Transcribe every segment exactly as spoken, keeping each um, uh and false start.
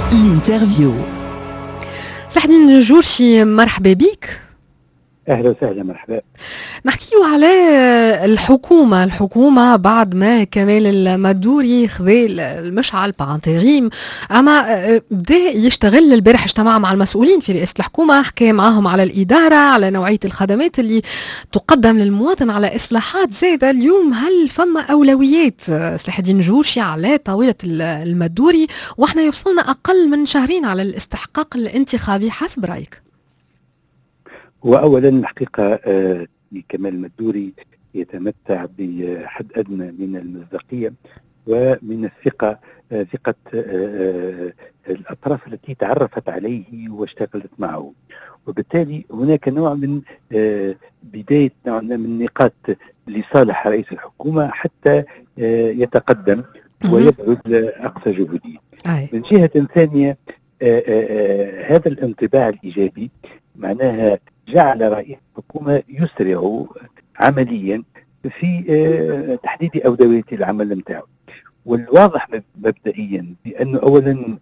انترفيو. صلاح الدين الجورشي، مرحبا بك. اهلا وسهلا، مرحبا. نحكيو على الحكومه الحكومه بعد ما كمال المدوري خذا المشعل بانتريم، اما بدا يشتغل. البارح اجتمع مع المسؤولين في رئاسه الحكومه، حكى معهم على الاداره، على نوعيه الخدمات اللي تقدم للمواطن، على اصلاحات زاده. اليوم هل فما اولويات صلاح الدين الجورشي على طاوله المدوري واحنا يوصلنا اقل من شهرين على الاستحقاق الانتخابي حسب رايك؟ وأولا الحقيقة آه كمال المدوري يتمتع بحد أدنى من المصداقية ومن الثقة، آه ثقة آه الأطراف التي تعرفت عليه واشتغلت معه، وبالتالي هناك نوع من آه بداية نوع من نقاط لصالح رئيس الحكومة حتى آه يتقدم ويبذل أقصى جهوده. من جهة ثانية آه آه هذا الانطباع الإيجابي معناها جعل رئيس الحكومة يسرع عمليا في تحديد أولويات العمل نتاعو. والواضح مبدئيا بأنه أولا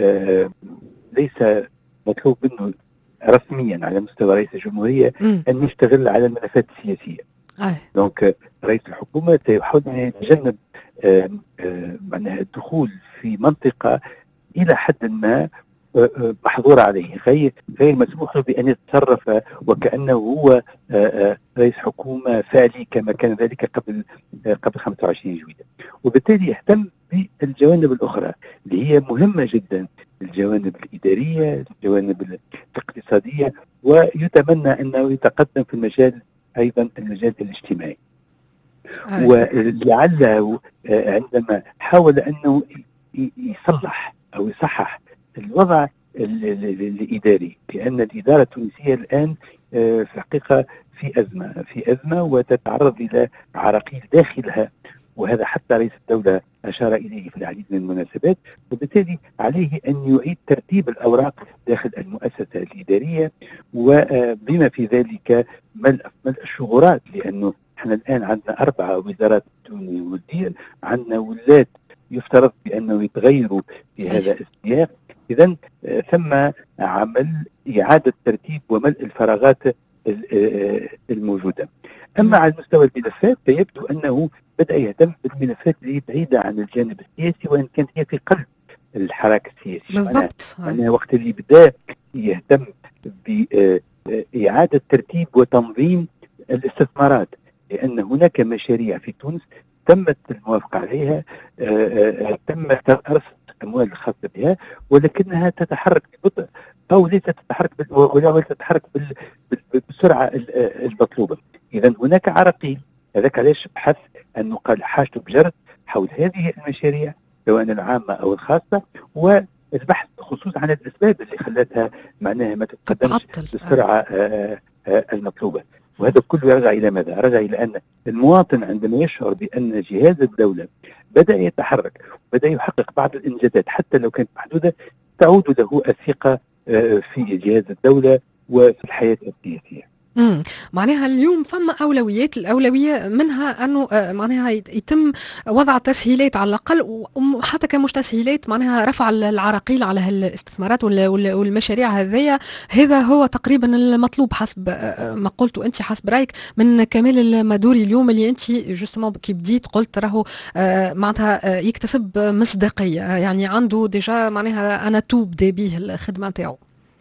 ليس مطلوب منه رسميا على مستوى رئيس الجمهورية أن يشتغل على الملفات السياسية. دونك رئيس الحكومة سيحاول أن يتجنب معناها الدخول في منطقة إلى حد ما محظور عليه، غير غير مسموح له بأن يتصرف وكأنه هو رئيس حكومة فعلي كما كان ذلك قبل قبل خمسة وعشرين جويلية. وبالتالي يهتم بالجوانب الأخرى اللي هي مهمة جدا، الجوانب الإدارية، الجوانب الاقتصادية، ويتمنى أنه يتقدم في المجال أيضا المجال الاجتماعي. ولعله عندما حاول أنه يصلح أو يصحح الوضع الإداري، لأن الإدارة التونسية الآن في الحقيقة في أزمة في أزمة وتتعرض إلى عراقيل داخلها، وهذا حتى رئيس الدولة أشار إليه في العديد من المناسبات. وبالتالي عليه أن يعيد ترتيب الأوراق داخل المؤسسة الإدارية، وبما في ذلك ملء ملء الشغورات، لأنه احنا الآن عندنا أربعة وزارات بدون مدير، عندنا ولاة يفترض بأنه يتغيروا في هذا السياق. إذن ثم عمل إعادة ترتيب وملء الفراغات الموجودة. أما على مستوى الملفات فيبدو أنه بدأ يهتم بالملفات اللي بعيدة عن الجانب السياسي، وإن كانت هي في قلب الحراك السياسي. بالضبط. أنا وقت اللي بدأ يهتم بإعادة ترتيب وتنظيم الاستثمارات، لأن هناك مشاريع في تونس تمت الموافقة عليها، تم رصد الأموال الخاصة بها، ولكنها تتحرك ببطء أو ليست تتحرك ولا تتحرك بالسرعة المطلوبة. إذا هناك عراقيل، هذاك علاش بحث أنه قال حاجته بجرد حول هذه المشاريع سواء العامة أو الخاصة، والبحث خصوصا عن الأسباب اللي خلتها معناها ما تتقدمش بالسرعة المطلوبة. وهذا كله يرجع إلى ماذا؟ رجع إلى أن المواطن عندما يشعر بأن جهاز الدولة بدأ يتحرك، بدأ يحقق بعض الإنجازات حتى لو كانت محدودة، تعود له الثقة في جهاز الدولة وفي الحياة السياسية. امم معناها اليوم فما اولويات، الاولويه منها انه معناها يتم وضع تسهيلات على الاقل، وحتى كمش تسهيلات معناها رفع العراقيل على هالاستثمارات والمشاريع هذيا. هذا هو تقريبا المطلوب حسب ما قلته انت، حسب رايك من كمال المدوري اليوم، اللي انت جوستومون كي بديت قلت راهو معناتها يكتسب مصداقيه، يعني عنده ديجا معناها انا تو بدا به الخدمه نتاعو.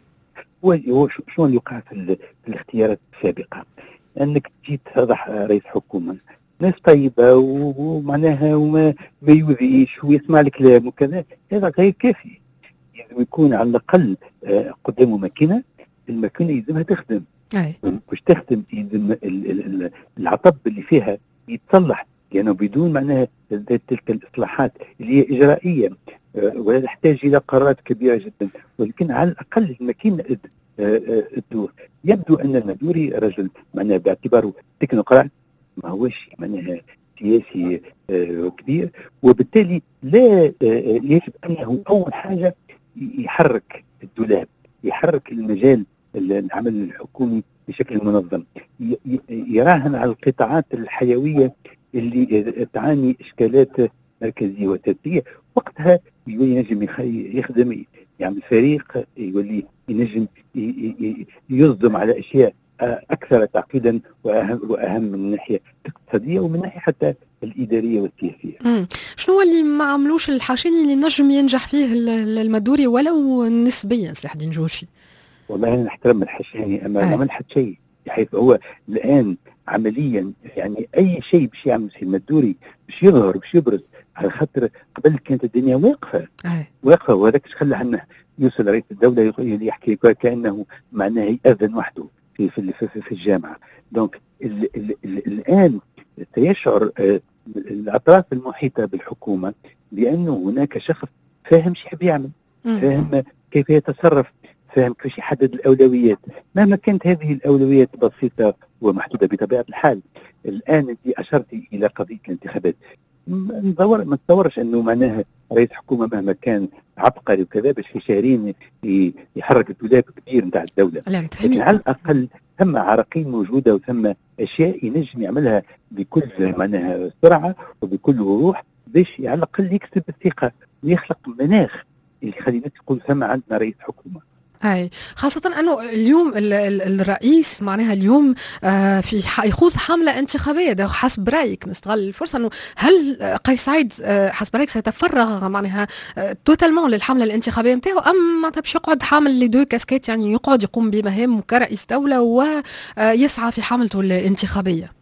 هو شو اللي وقع في الاختيارات السابقة؟ أنك تجي تضح رئيس حكومة ناس طيبة ومعناها وما ما يؤذيش ويسمع الكلام وكذا، هذا غير كافي. لازم يكون على الأقل قدامه ماكينة، الماكينة يلزمها تخدم. مش تخدم يلزم العطب اللي فيها يتصلح، لأنه يعني بدون معناها تلك الإصلاحات اللي هي إجرائية ولا تحتاج إلى قرارات كبيرة جدا، ولكن على الأقل الماكينة الدور. يبدو أن المدوري رجل معناها باعتباره تكنوقراط، ما هوش معناها سياسي كبير، وبالتالي لا يجب أنه أول حاجة يحرك الدولاب، يحرك المجال العمل الحكومي بشكل منظم، يراهن على القطاعات الحيوية اللي تعاني إشكالات مركزية وتركية. وقتها ينجم يخدم يعمل فريق يولي ينجم ي- ي- يصدم على اشياء آه، اكثر تعقيدا واهم واهم من الناحيه الاقتصاديه ومن الناحيه حتى الاداريه والسياسيه. امم شنو هو اللي ما عملوش الحاشيني اللي نجم ينجح فيه ال- ال- المدوري ولو نسبيا سلاح الدين جورشي؟ والله انا نحترم الحشاني اما ما اي عمل حتى شيء، بحيث هو الان عمليا يعني اي شيء باش يعمل في المدوري باش يظهر باش يبرز، على خاطر قبل كانت الدنيا واقفه اي واقفه وهذاك ايش خلى عنه يوصل رئيس الدوله يق- يحكي كانه معناه يأذن وحده في في في, في الجامعه. دونك ال ال ال الان سيشعر آه، الاطراف المحيطه بالحكومه بانه هناك شخص فاهم شو يحب يعمل، امم فاهم كيف يتصرف، فاهم كيف يحدد الاولويات، مهما كانت هذه الاولويات بسيطه ومحدوده بطبيعه الحال. الان انت اشرتي الى قضيه الانتخابات، ما نتصور ما نتصورش انه معناها رئيس حكومه مهما كان عبقري وكذا باش في شهرين ي- يحرك الدولاب كبير نتاع الدوله، لا لكن متفهمين. على الاقل ثم عراقيل موجوده وثم اشياء ينجم يعملها بكل معناها سرعه وبكل وضوح باش على الاقل يكسب الثقه ويخلق مناخ يخلي الناس تقول ثم عندنا رئيس حكومه. اي خاصة انه اليوم ال ال الرئيس معناها اليوم آه في ح- يخوض حملة انتخابية. ده حسب رايك نستغل الفرصة انه هل آه، قيس سعيد آه حسب رايك سيتفرغ معناها آه توتالمون للحملة الانتخابية نتاعو، ام معناتها باش يقعد حامل لي دو كاسكيت، يعني يقعد يقوم بمهام كرئيس دولة ويسعى في حملته الانتخابية؟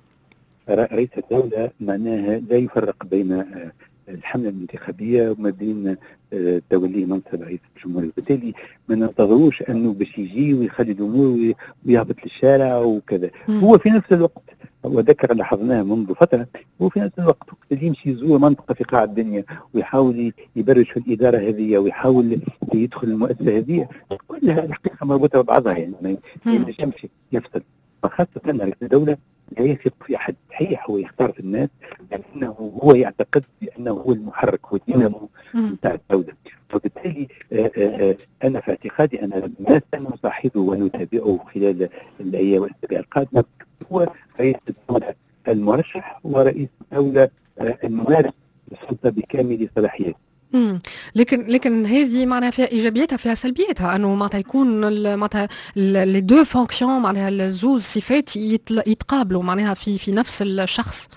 رئيس الدولة معناها لا يفرق بين آه، الحملة الانتخابية وما بين آه، توليه منصب رئيس الجمهورية، وبالتالي ما ننتظروش أنه باش يجي ويخلي الأمور وي- ويهبط للشارع وكذا. مم. هو في نفس الوقت وذكر لاحظناه منذ فترة، هو في نفس الوقت وقت اللي يمشي يزور منطقة في قاع الدنيا ويحاول يبرج في الإدارة هذه ويحاول يدخل المؤسسة هذه، كلها الحقيقة مربوطة ببعضها، يعني ما مم. ينجمش يفصل. فخاصة رئيس الدولة لا يثق في احد، صحيح هو يختار في الناس لكنه هو يعتقد بانه هو المحرك والدينامو مم. نتاع الدوله، وبالتالي آه، آه، آه، انا في اعتقادي ان ما سنصاحبه ونتابعه خلال الايام والاسابيع القادمه هو رئيس الدوله المرشح ورئيس الدوله آه، الممارس للسلطه بكامل صلاحياته. امم لكن لكن هذه معناها فيها ايجابياتها فيها سلبياتها، انه معناتها يكون ال- معناتها لي دو فونكسيون معناها الزوز صفات يتل- يتقابلوا معناها في في نفس الشخص.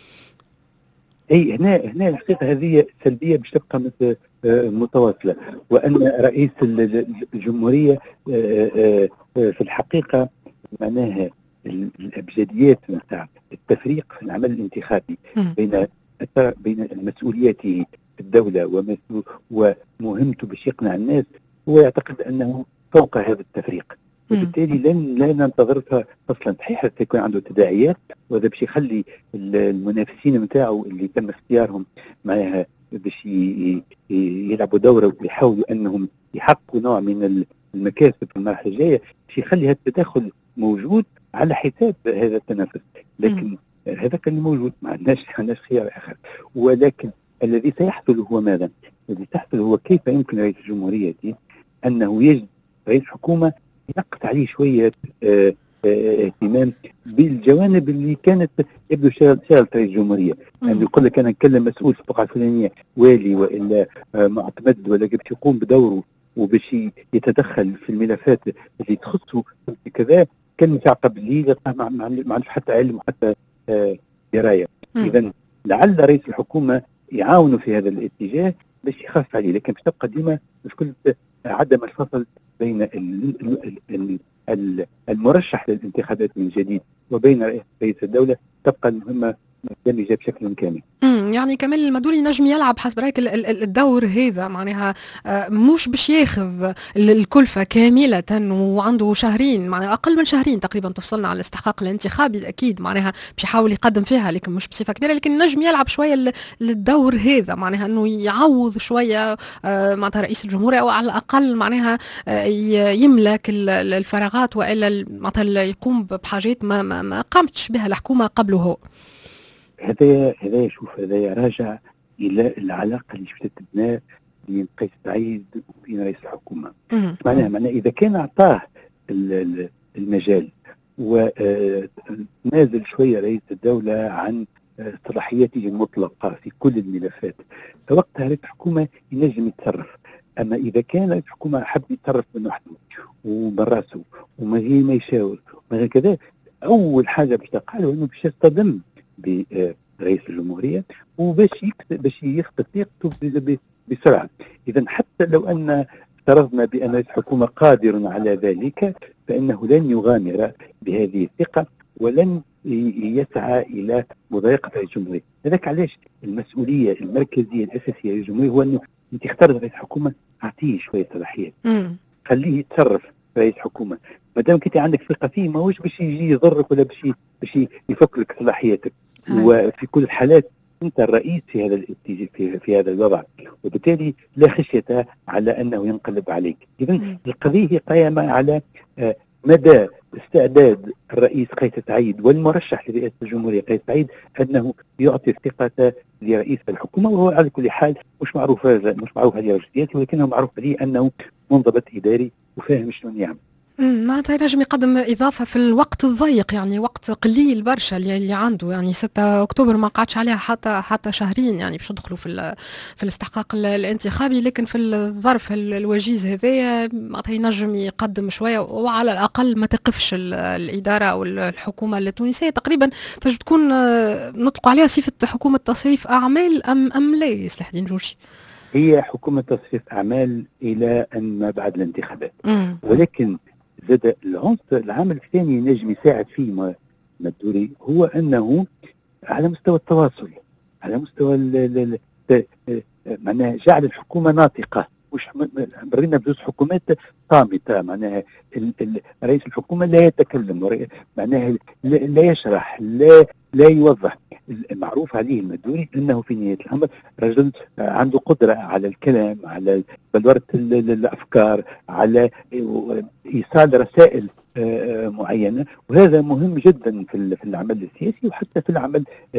اي هنا هنا الحقيقه هذه سلبيه باش تبقى مت- آه، متواصله، وان رئيس ال- ال- الجمهوريه آه، آه، آه، في الحقيقه معناها ال- الابجديات نتاع التفريق في العمل الانتخابي امم بين الت- بين مسؤولياته في الدوله ومسؤول- ومهمته باش يقنع الناس، هو يعتقد انه فوق هذا التفريق، امم وبالتالي لن لا ننتظرها اصلا. صحيح سيكون عنده تداعيات وهذا باش يخلي ال- المنافسين نتاعو اللي تم اختيارهم معناها باش ي- ي- ي- يلعبوا دوره ويحاولوا انهم يحققوا نوع من ال- المكاسب في المرحله الجايه، باش يخلي هذا التداخل موجود على حساب هذا التنافس. لكن هذاك اللي موجود ما عندناش ما عندناش خيار اخر. ولكن الذي سيحصل هو ماذا؟ الذي سيحصل هو كيف يمكن رئيس الجمهوريه دي انه يجد رئيس حكومه ينقص عليه شويه آه، آه، اهتمام بالجوانب اللي كانت يبدو شغل شغل رئيس الجمهوريه، يعني يقول لك انا نكلم مسؤول في البقعه الفلانيه والي والا آه، معتمد ولا باش يقوم بدوره وباش يتدخل في الملفات اللي تخصه كذا، كان يتعقب لي ما ما عندوش حتى علم وحتى آه، درايه. امم اذا لعل رئيس الحكومه يعاونوا في هذا الاتجاه باش يخف عليه، لكن باش تبقى ديما بكل عدم الفصل بين ال- ال- ال- ال- المرشح للانتخابات من جديد وبين رئيس رئيس الدوله، تبقى المهمه مندمجه بشكل كامل. امم يعني كمان المدوري نجم يلعب حسب رايك ال- ال- ال- الدور هذا معناها آه، مش باش ياخذ ال- الكلفة كاملة، وعنده شهرين معناها أقل من شهرين تقريبا تفصلنا على الاستحقاق الانتخابي، أكيد معناها باش يحاول يقدم فيها لكن مش بصفة كبيرة، لكن نجم يلعب شوية ال- الدور هذا معناها أنه يعوض شوية آه، معناتها رئيس الجمهورية، أو على الأقل معناها آه، ي- يملك ال- ال- الفراغات، وإلا ال- معناتها يقوم بحاجات ما, ما, ما قامتش بها الحكومة قبله هو. هذا هذا شوف هذا راجع الى العلاقه اللي شفتها تبنى بين قيس سعيد وبين رئيس الحكومه. امم معناها معناها اذا كان اعطاه ال- ال- المجال ونازل شويه رئيس الدوله عن آه، صلاحياته المطلقه في كل الملفات، فوقتها رئيس الحكومه ينجم يتصرف. اما اذا كان رئيس الحكومه حب يتصرف من وحده ومن راسه ومن غير ما يشاور ومن غير كذا، اول حاجه باش تقال انه باش يصطدم برئيس الجمهوريه وباش يكسب باش يفقد ثقته بسرعه. اذا حتى لو ان افترضنا بان رئيس الحكومه قادر على ذلك، فانه لن يغامر بهذه الثقه ولن يسعى الى مضايقه رئيس الجمهوريه. هذاك علاش المسؤوليه المركزيه الاساسيه للجمهوريه هو انه انت اخترت رئيس الحكومه، اعطيه شويه صلاحيات، خليه يتصرف رئيس حكومه. ما دام كنت عندك ثقه فيه ماهوش باش يجي يضرك ولا باش باش يفك لك صلاحياتك. وفي كل الحالات انت الرئيس في هذا في, في هذا الوضع، وبالتالي لا خشيه على انه ينقلب عليك. اذا القضيه قائمه على مدى استعداد الرئيس قيس سعيد والمرشح لرئاسه الجمهوريه قيس سعيد انه يعطي الثقه لرئيس الحكومه، وهو على كل حال مش معروف مش معروف هذه رشدياته، ولكنه معروف به انه منضبط اداري وفاهم شلون يعمل. معناتها ينجم يقدم إضافة في الوقت الضيق، يعني وقت قليل برشا اللي, اللي عنده، يعني ستة أكتوبر ما قعدش عليها حتى حتى شهرين يعني باش ندخلوا في في الاستحقاق الانتخابي، لكن في الظرف الوجيز هذايا معناتها ينجم يقدم شوية، وعلى الأقل ما تقفش الإدارة أو الحكومة التونسية. تقريبا تجد تكون نطلق عليها صفة حكومة تصريف أعمال أم أم لا سلاح الدين جورجي؟ هي حكومة تصريف أعمال إلى أن ما بعد الانتخابات، مم. ولكن زاد العنصر العامل الثاني نجم يساعد فيه مدوري هو انه على مستوى التواصل، على مستوى معناها جعل الحكومه ناطقه. مش مرينا بزوج حكومات صامته، معناها رئيس الحكومه لا يتكلم، معناها لا يشرح لا لا يوضح. المعروف عليه المدوري انه في نهايه الامر رجل عنده قدره على الكلام، على بلوره الافكار، على ايصال رسائل معينه، وهذا مهم جدا في العمل السياسي وحتى في العمل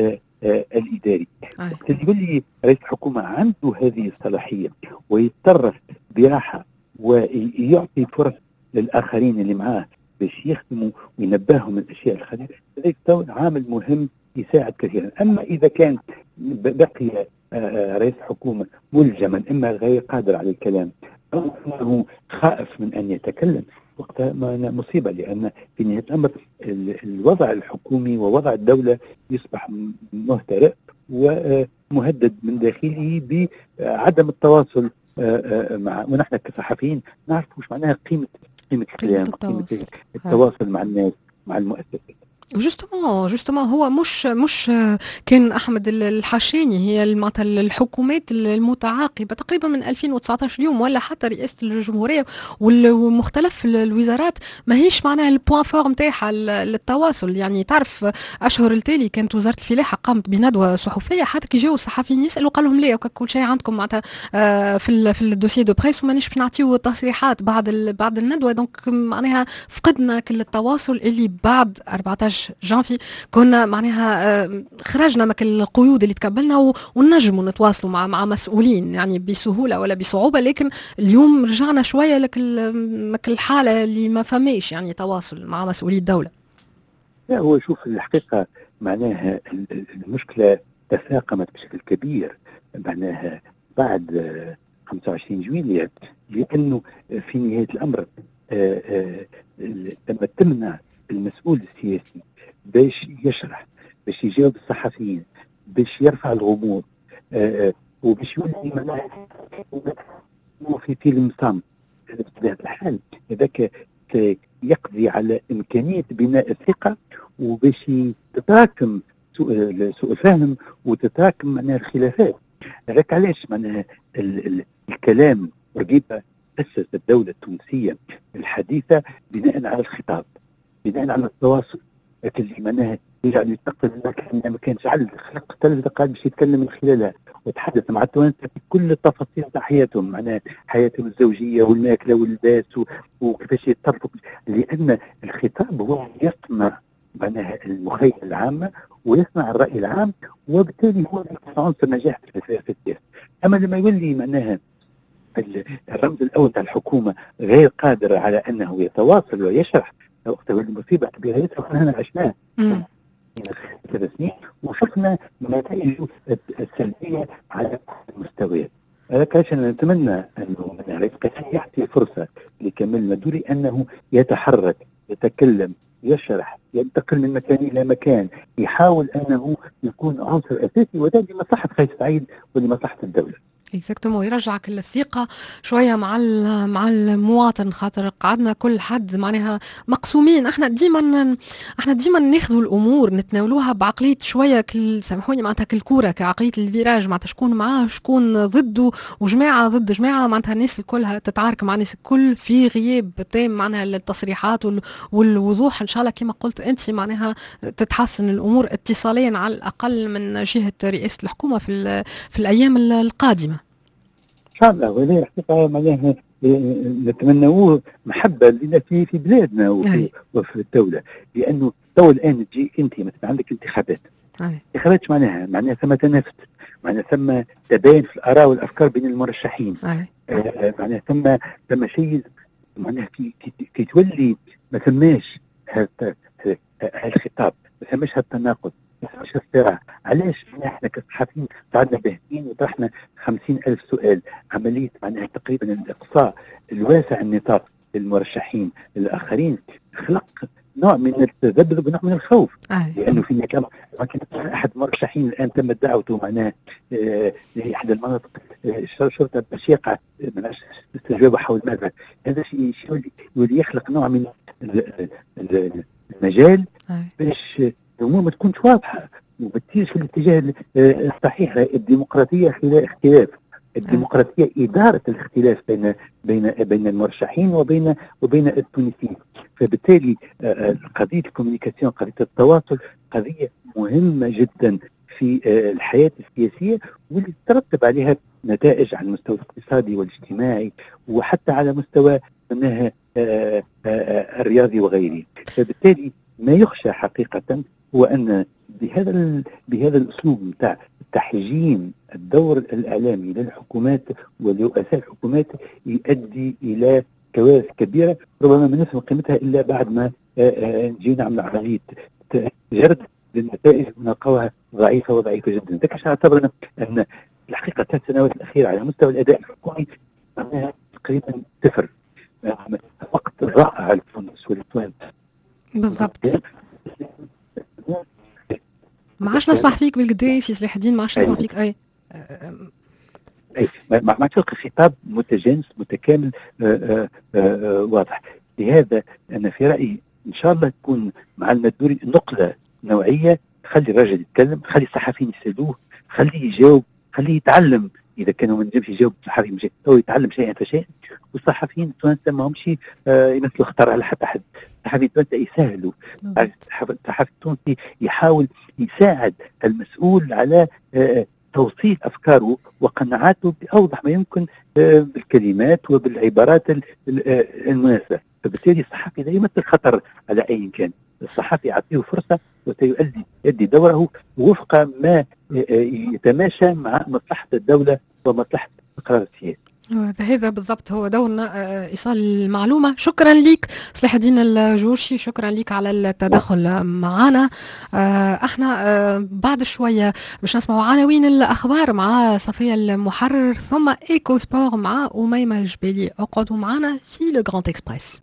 الاداري. وقت اللي يقول لي رئيس الحكومه عنده هذه الصلاحيه ويتصرف براحه ويعطي فرص للاخرين اللي معاه باش يخدموا وينبههم من الاشياء الخطيره، هذا عامل مهم يساعد كثيرا. اما اذا كان بقي رئيس الحكومه ملزما اما غير قادر على الكلام او انه خائف من ان يتكلم، وقتها مصيبه، لان في نهايه الامر الوضع الحكومي ووضع الدوله يصبح مهترئ ومهدد من داخله بعدم التواصل مع، ونحن كصحفيين نعرف وش معناها قيمه قيمه الكلام، قيمه التواصل مع الناس مع المؤسسات. جوستومون جوستومون هو مش مش كان احمد الحشاني، هي معناتها الحكومات المتعاقبه تقريبا من ألفين وتسعة عشر اليوم، ولا حتى رئاسه الجمهوريه ومختلف الوزارات ماهيش معناها البوان فور نتاعها للتواصل. يعني تعرف اشهر التالي كانت وزاره الفلاحه قامت بندوه صحفيه، حتى كي جاوا الصحفيين يسالوا قال لهم لا كل شيء عندكم معناتها في في الدوسي دو بريس ومانيش باش نعطيو تصريحات بعد بعد الندوه. دونك معناها فقدنا كل التواصل اللي بعد أربعة عشر جانفي كنا معناها خرجنا من القيود اللي تقبلنا ونجموا نتواصلوا مع مع مسؤولين يعني بسهوله ولا بصعوبه، لكن اليوم رجعنا شويه لك الحاله اللي ما فماش يعني تواصل مع مسؤولي الدوله. لا هو شوف الحقيقه معناها المشكله تفاقمت بشكل كبير معناها بعد خمسة وعشرين جويلية، لانه في نهايه الامر لما تمنع المسؤول السياسي باش يشرح، باش يجاوب الصحفيين، باش يرفع الغموض، آه وباش يولي معناها في فيلم صامت بطبيعة الحال، هذاك يقضي على إمكانية بناء الثقة وباش تتراكم سوء, سوء الفهم وتتراكم معناها الخلافات. هذاك علاش معناها الكلام رقيبة أسس الدولة التونسية الحديثة بناء على الخطاب، بناء على التواصل، لكن معناها يجعل يتقل لك ما كانش عدد خلق ثلاث دقائق باش يتكلم من خلالها ويتحدث مع التوانسه في كل التفاصيل تاع حياتهم، معناها حياتهم الزوجيه والماكله واللباس وكيفاش يتصرفوا، لان الخطاب هو يصنع معناها المخيله العامه ويصنع الراي العام، وبالتالي هو عنصر نجاح في السياسه. اما لما يقول لي معناها الرمز الاول تاع الحكومه غير قادر على انه يتواصل ويشرح، وقتها المصيبه كبيره ياسر احنا عشناها ثلاث سنين وشفنا نتائج السلبيه على المستويات. هذاك عشان نتمنى انه معناها رئيس قطاع يعطي فرصة لكمال المدوري أنه يتحرك، يتكلم، يشرح، ينتقل من مكان إلى مكان، يحاول أنه يكون عنصر أساسي، وده لمصلحة قيس سعيد ولمصلحة الدولة. اكزاكتومون، يرجعك الثقة شوية مع مع المواطن، خاطر قعدنا كل حد معناها مقسومين. احنا ديما احنا ديما ناخذوا الامور نتناولوها بعقلية شوية كل، سامحوني معناتها كالكورة، كعقلية الفيراج، معناتها شكون معاه شكون ضده، وجماعة ضد جماعة، معناتها الناس الكلها تتعارك مع الناس الكل في غياب تام معناها التصريحات والوضوح. ان شاء الله كما قلت انت معناها تتحسن الامور اتصاليا على الاقل من جهة رئاسة الحكومة في في الايام القادمة ان شاء الله. ولا الحقيقه معناها نتمنوه محبه لنا في في بلادنا وفي, وفي الدوله، لانه تو الان تجي انت مثلا عندك انتخابات، انتخابات معناها معناها ثم تنافس، معناها ثم تباين في الاراء والافكار بين المرشحين، آه معناها ثم ثم شيء معناها كي, كي, كي تولي ما ثماش هذا الخطاب، ما ثماش هذا التناقض، مش الصراع. علاش احنا كصحفيين قعدنا باهتين وطرحنا خمسين ألف سؤال، عملية معناها تقريبا الإقصاء الواسع النطاق للمرشحين الآخرين خلق نوع من التذبذب ونوع من الخوف، آه. لأنه في كما كان أحد المرشحين الآن تمت دعوته معناها آه لأحد المناطق آه شرطة باش يقع مناش استجابة حول ماذا. هذا شيء يولي يخلق نوع من المجال آه. باش الامور ما تكونش واضحه وما تسيرش في الاتجاه الصحيح. الديمقراطيه خلال اختلاف، الديمقراطيه اداره الاختلاف بين بين بين المرشحين وبين وبين التونسيين. فبالتالي قضيه الكوميونيكاسيون، قضيه التواصل، قضيه مهمه جدا في الحياه السياسيه، واللي ترتب عليها نتائج على المستوى الاقتصادي والاجتماعي وحتى على مستوى منها الرياضي وغيره. فبالتالي ما يخشى حقيقه هو أن بهذا بهذا الأسلوب نتاع تحجيم الدور الإعلامي للحكومات ولرؤساء الحكومات يؤدي إلى كوارث كبيرة، ربما ما نفهم قيمتها إلا بعد ما نجي نعمل عملية جرد للنتائج ونلقاها ضعيفة وضعيفة جدا. ذلك عشان اعتبرنا أن الحقيقة ثلاث سنوات الأخيرة على مستوى الأداء الحكومي معناها تقريبا صفر، وقت رائع لتونس وللتوانسة. بالضبط. ما عادش نسمع فيك بالقداش يا سلاح الدين، ما عادش نسمع فيك. اي اي ما عادش تلقى خطاب متجانس متكامل آآ آآ واضح. لهذا انا في رايي ان شاء الله تكون مع المدوري نقله نوعيه، خلي الراجل يتكلم، خلي الصحفيين يسالوه، خليه يجاوب، خليه يتعلم. اذا كانوا ما نجمش يجاوب الصحفي مش هو يتعلم شيئا فشيئا. والصحفيين التوانسه ما همش يمثلوا خطر على حتى حد، الصحفي التوانسه يسهلوا، الصحفي التونسي يحاول يساعد المسؤول على توصيل افكاره وقناعاته باوضح ما يمكن بالكلمات وبالعبارات المناسبه. فبالتالي الصحفي لا يمثل خطر على اي كان، الصحفي يعطيه فرصه وسيؤدي يؤدي دوره وفق ما يتماشى مع مصلحه الدوله ومصلحه القرار السياسي. هذا بالضبط هو دورنا، ايصال المعلومه. شكرا لك صلاح الدين الجورشي، شكرا لك على التدخل معنا. احنا بعد شويه باش نسمعوا عناوين الاخبار مع صفيه المحرر، ثم ايكو سبور مع اميمه الجبالي. اقعدوا معنا في لو غراند اكسبريس.